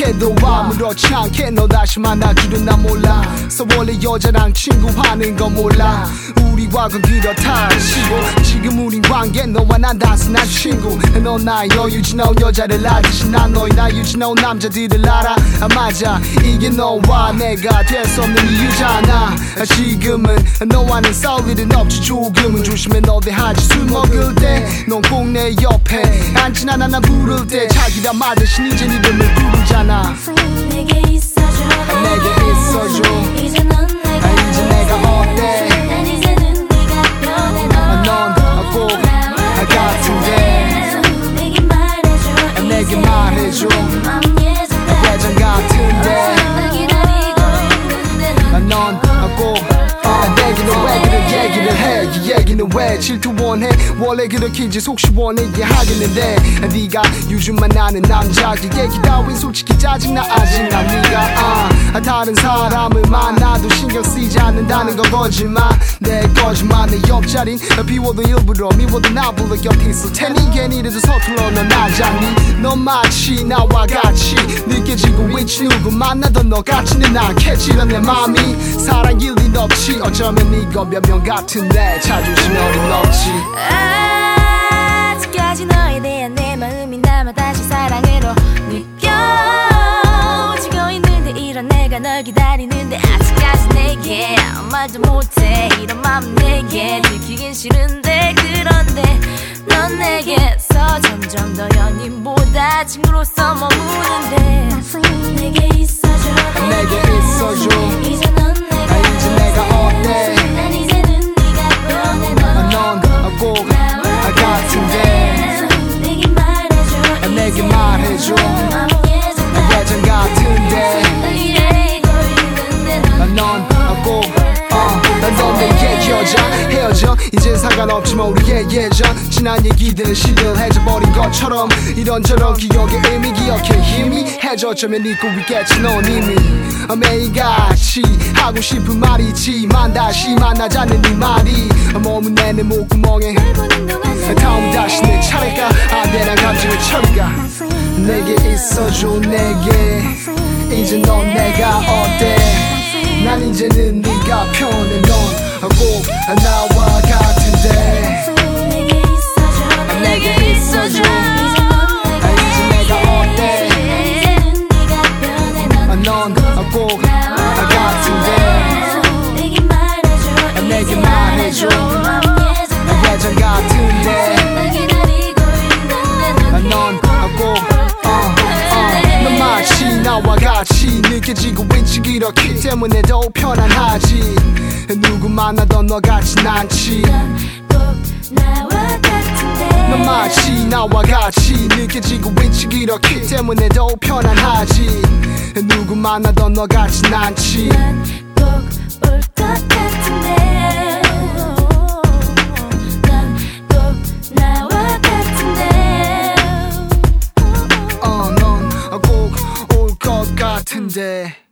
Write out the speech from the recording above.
해도 아무렇지 않게 너 다시 만날 줄은 난 몰라. So 원래 여자랑 친구하는 건 몰라. 우리 과거 그렇다 치고 지금 우린 관계 너와 난 단순한 친구. 넌 나의 여유지나온 여자를 알듯이 난 너의 나 유지나온 남자들을 알아. 맞아 이게 너와 내가 될 수 없는 이유잖아. 지금은 너와는 싸울 일은 없지. 조금은 조심해 너 대하지. 술 먹을 때 넌 꼭 내 옆에 앉진 않아. 난 부를 때 자기라 말 대신 이젠 이름을 부르잖아. 내게 있어줘 내게 있어줘. 이제 넌 내가 어때. 난 이제는 네가 변해. 넌 꼭 같은데 내게 말해줘. 내게 말해줘. 마음 예전 같은데 날 기다리고 있는데 넌 꼭 내게는 왜 그런 얘기를 해. 이 얘기는 왜 질투 원해. 원래 그렇게인지 속 시원해 이해하겠는데 네가 요즘 만나는 남자의 얘기 따윈 솔직히 짜증나. 아직 난 네가 다른 사람을 만나도 신경 쓰이지 않는다는 건 거짓말. 내 거짓말 내 옆자린 비워도 일부러 미워도 나 불러 곁에 있을 테니 괜히라도 서툴러 넌 알잖니. 넌 마치 나와 같이 느껴지고 있지. 누구 만나던 너 같지는 않겠지란 내 맘이. 사랑 일리 없지. 어쩌면 이건 변명 같은데 자존심 어림없지. 아직까지 너에 대한 내 마음이 남아 다시 사랑으로 느껴지고 있는데 이런 내가 널 기다리는데 아직까지 내게 아무 말도 못해. 이런 마음 내게 들키긴 싫은데 그런데 넌 내게서 점점 더 연인보다 친구로서 머무는데 내게 있어줘 내게 있어줘. 이제 넌 내가 어때. 난 이제는 네가 변해. 넌 꼭 같은데 내게 말해줘. 내게 말해줘. 예전 같은데 넌 꼭 넌 내게 헤어져 이젠 상관없지만 우리의 예전 지난 얘기들은 시들해져버린 것처럼 이런저런 기억의 의미 기억해 희미해져. 어쩌면 잊고 있겠지 넌 이미. 매일같이 하고 싶은 말이지만 다시 만나자는 이 말이 머문 내내 목구멍에 다음 다시 내 차례가 내랑 감정의 처리가. 내게 있어줘 내게 이제 넌 내가 어때. 난 이제는 네가 편해. 넌 꼭 나와 같은데 내게 있어줘 내게 있어줘. 이제 내가 어때. 이제는 네가 변해. 넌 꼭 같은데 내게 말해줘. 내게 말해줘. 예전 같은데 날 기다리고 있는데 넌 꼭 넌 마치 나와 같이 느껴지고 있지. 그렇기 때문에 더 편안하지. 누구 만나던 너 같진 않지. 꼭 나와 같은데 넌 마치 나와 같이 느껴지고 있지. 그렇기 때문에 더 편안하지. 누구 만나던 너 같진 않지. 꼭 올 것 같은데 난 꼭 나와 같은데 넌 꼭 올 것 같은데